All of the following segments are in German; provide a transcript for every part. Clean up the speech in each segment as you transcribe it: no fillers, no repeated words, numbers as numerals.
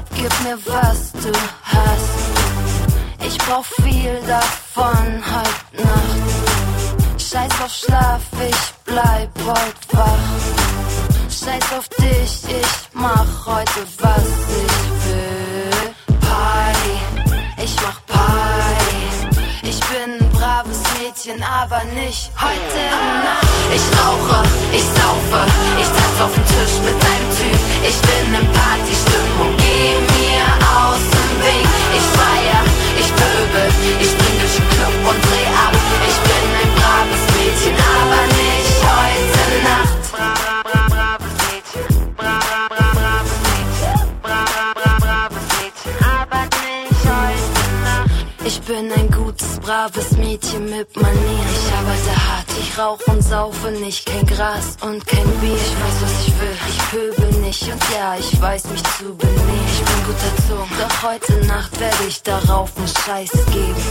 gib mir was du hast. Ich brauch viel davon heute Nacht. Scheiß auf Schlaf, ich bleib heut wach. Scheiß auf dich, ich mach heute was ich will. Party, ich mach Party. Ich bin ein braves Mädchen, aber nicht heute Nacht. Ich rauche, ich saufe, ich tanz auf dem Tisch mit deinem Typ. Ich bin in Partystimmung, geh mir aus dem Weg. Ich feier, ich pöbel, ich spring durch den Club und dreh ab. Ich bin ein braves Mädchen, aber nicht heute Nacht. Braves Mädchen, braves Mädchen, braves Mädchen, aber nicht heute Nacht. Ich bin ein gutes, braves Mädchen mit Manieren. Ich arbeite hart, ich rauch und saufe nicht, kein Gras und kein Bier. Ich weiß, was ich will, ich pöbel nicht und ja, ich weiß mich zu benehmen. Ich bin gut erzogen, doch heute Nacht werde ich darauf einen Scheiß geben.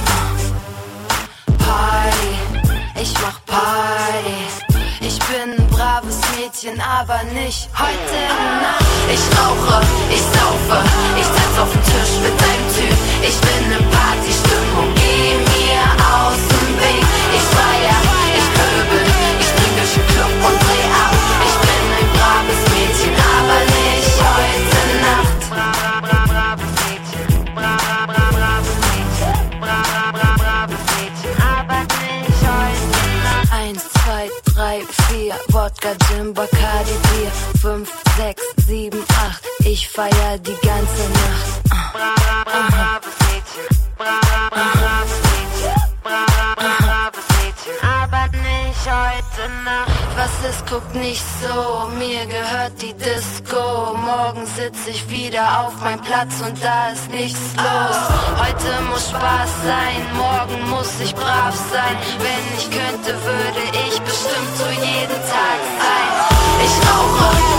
Party, ich mach Party. Ich bin ein braves Mädchen, aber nicht heute Nacht. Ich rauche, ich saufe, ich tanz auf dem Tisch mit deinem Typ. Ich bin in Partystimmung, geh mir aus dem Weg. Ich feier, ich pöbel, ich spring durch den Club und dreh ab. Ich bin ein braves Mädchen, aber nicht heute Nacht. Braves Mädchen, braves Mädchen, braves Mädchen, aber nicht heute Nacht. 1, 2, 3, 4, Wodka, Gin, Bacardi, Bier. 5, 6, 7, 8, ich feier die ganze Nacht. Braves Mädchen, braves Mädchen, braves Mädchen, aber nicht heute Nacht. Was ist, guck nicht so, mir gehört die Disco. Morgen sitz ich wieder auf meinem Platz und da ist nichts los. Heute muss Spaß sein, morgen muss ich brav sein. Wenn ich könnte, würde ich bestimmt so jeden Tag sein. Ich rauche,